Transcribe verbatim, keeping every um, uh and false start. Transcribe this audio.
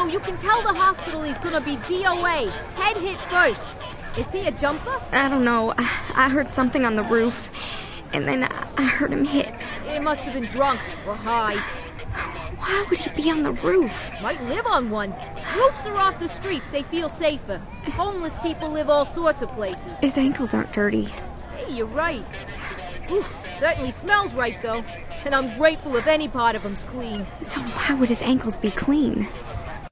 you can tell the hospital he's gonna be D O A. Head hit first. Is he a jumper? I don't know. I, I heard something on the roof, and then I, I heard him hit. He must have been drunk or high. Why would he be on the roof? Might live on one. Roofs are off the streets. They feel safer. Homeless people live all sorts of places. His ankles aren't dirty. Hey, you're right. Ooh, certainly smells right, though. And I'm grateful if any part of him's clean. So why would his ankles be clean?